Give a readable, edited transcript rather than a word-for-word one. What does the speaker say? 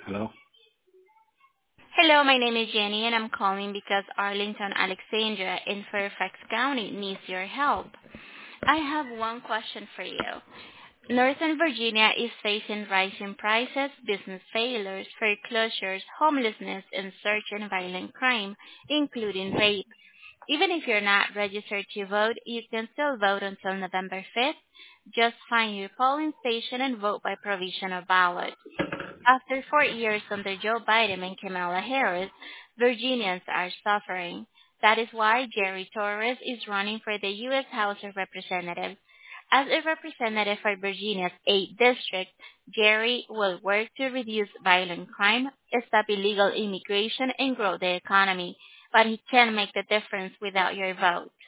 Hello? Hello, my name is Jenny, and I'm calling because Arlington, Alexandria in Fairfax County needs your help. I have one question for you. Northern Virginia is facing rising prices, business failures, foreclosures, homelessness, and surge in violent crime, including rape. Even if you're not registered to vote, you can still vote until November 5th. Just find your polling station and vote by provisional ballot. After 4 years under Joe Biden and Kamala Harris, Virginians are suffering. That is why Jerry Torres is running for the U.S. House of Representatives. As a representative for Virginia's 8th district, Jerry will work to reduce violent crime, stop illegal immigration, and grow the economy. But he can't make the difference without your vote.